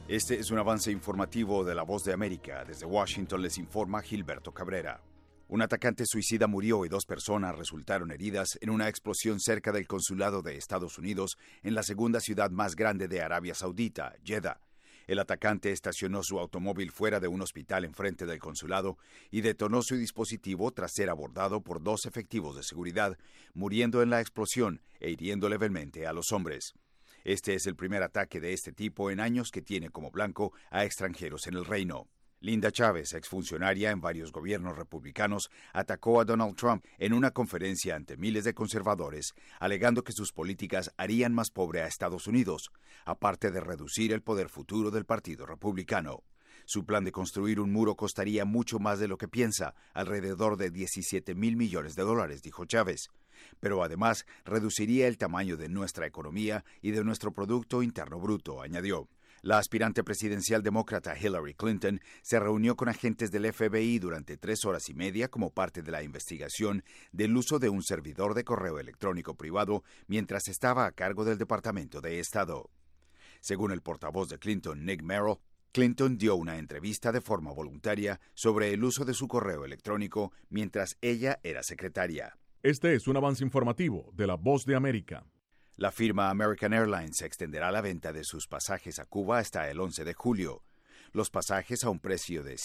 Este es un avance informativo de La Voz de América. Desde Washington les informa Gilberto Cabrera. Un atacante suicida murió y 2 personas resultaron heridas en una explosión cerca del consulado de Estados Unidos en la segunda ciudad más grande de Arabia Saudita, Jeddah. El atacante estacionó su automóvil fuera de un hospital enfrente del consulado y detonó su dispositivo tras ser abordado por 2 efectivos de seguridad, muriendo en la explosión e hiriendo levemente a los hombres. Este es el primer ataque de este tipo en años que tiene como blanco a extranjeros en el reino. Linda Chávez, exfuncionaria en varios gobiernos republicanos, atacó a Donald Trump en una conferencia ante miles de conservadores, alegando que sus políticas harían más pobre a Estados Unidos, aparte de reducir el poder futuro del Partido Republicano. Su plan de construir un muro costaría mucho más de lo que piensa, alrededor de $17,000 millones, dijo Chávez. Pero además reduciría el tamaño de nuestra economía y de nuestro Producto Interno Bruto, añadió. La aspirante presidencial demócrata Hillary Clinton se reunió con agentes del FBI durante 3 horas y media como parte de la investigación del uso de un servidor de correo electrónico privado mientras estaba a cargo del Departamento de Estado. Según el portavoz de Clinton, Nick Merrill, Clinton dio una entrevista de forma voluntaria sobre el uso de su correo electrónico mientras ella era secretaria. Este es un avance informativo de La Voz de América. La firma American Airlines extenderá la venta de sus pasajes a Cuba hasta el 11 de julio. Los pasajes a un precio de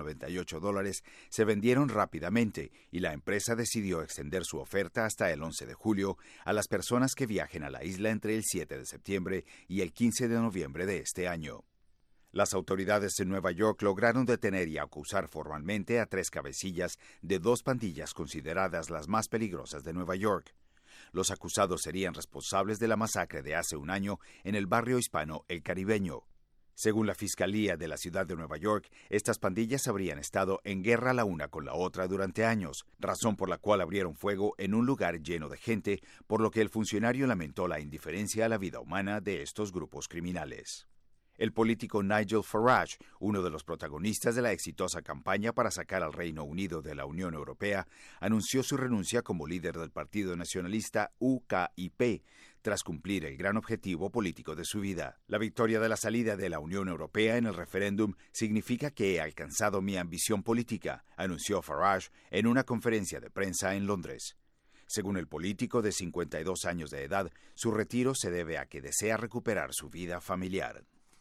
$198 se vendieron rápidamente y la empresa decidió extender su oferta hasta el 11 de julio a las personas que viajen a la isla entre el 7 de septiembre y el 15 de noviembre de este año. Las autoridades en Nueva York lograron detener y acusar formalmente a 3 cabecillas de 2 pandillas consideradas las más peligrosas de Nueva York. Los acusados serían responsables de la masacre de hace un año en el barrio hispano El Caribeño. Según la Fiscalía de la ciudad de Nueva York, estas pandillas habrían estado en guerra la una con la otra durante años, razón por la cual abrieron fuego en un lugar lleno de gente, por lo que el funcionario lamentó la indiferencia a la vida humana de estos grupos criminales. El político Nigel Farage, uno de los protagonistas de la exitosa campaña para sacar al Reino Unido de la Unión Europea, anunció su renuncia como líder del partido nacionalista UKIP, tras cumplir el gran objetivo político de su vida. La victoria de la salida de la Unión Europea en el referéndum significa que he alcanzado mi ambición política, anunció Farage en una conferencia de prensa en Londres. Según el político de 52 años de edad, su retiro se debe a que desea recuperar su vida familiar.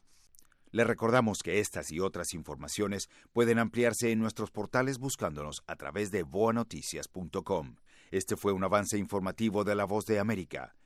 Le recordamos que estas y otras informaciones pueden ampliarse en nuestros portales buscándonos a través de voanoticias.com. Este fue un avance informativo de La Voz de América.